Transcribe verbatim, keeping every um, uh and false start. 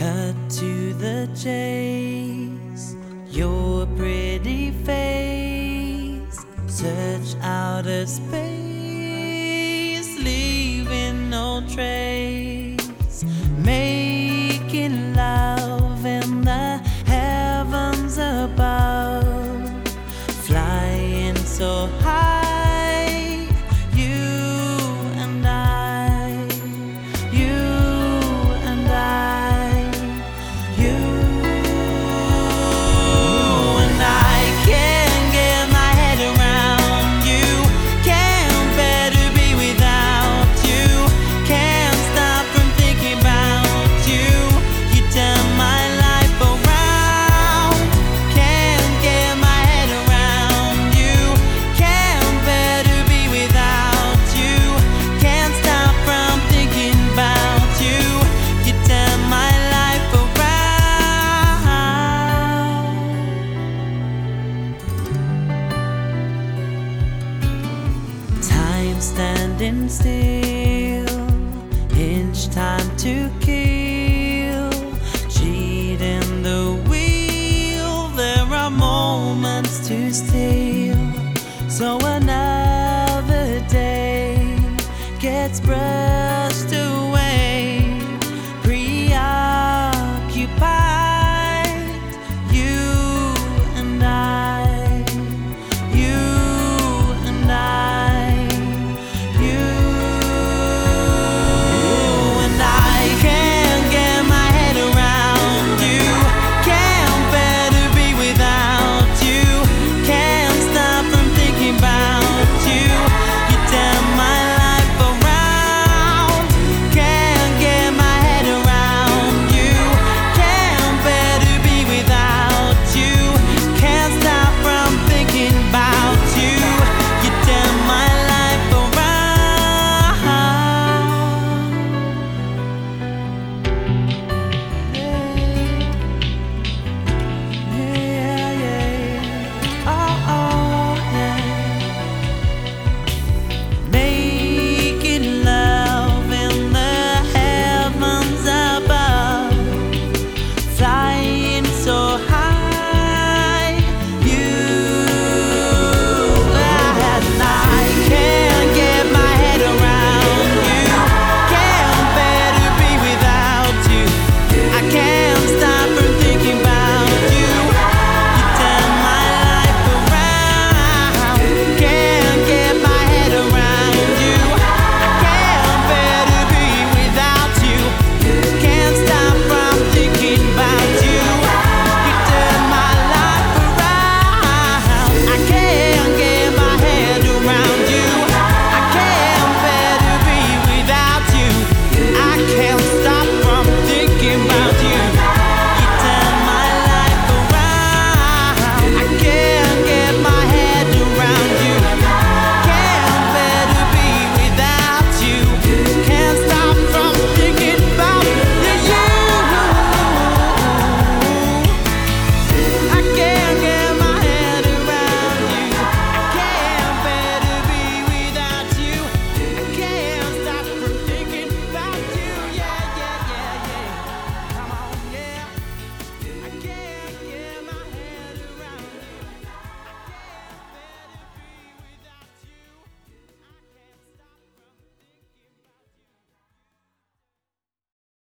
Cut to the chase, your pretty face, search outer space, leaving no trace, making love in the heavens above, flying so high, you and I, you and I, you and I can't get my head around you, can't bear to be without you, can't stop from thinking about you, you turn my life around, can't get my head around you, can't bear to be without you, can't stop from thinking about you, you turn my life around. Time standing still, inch time to kill, cheating the wheel, there are moments to steal, so another day gets brushed away, preoccupied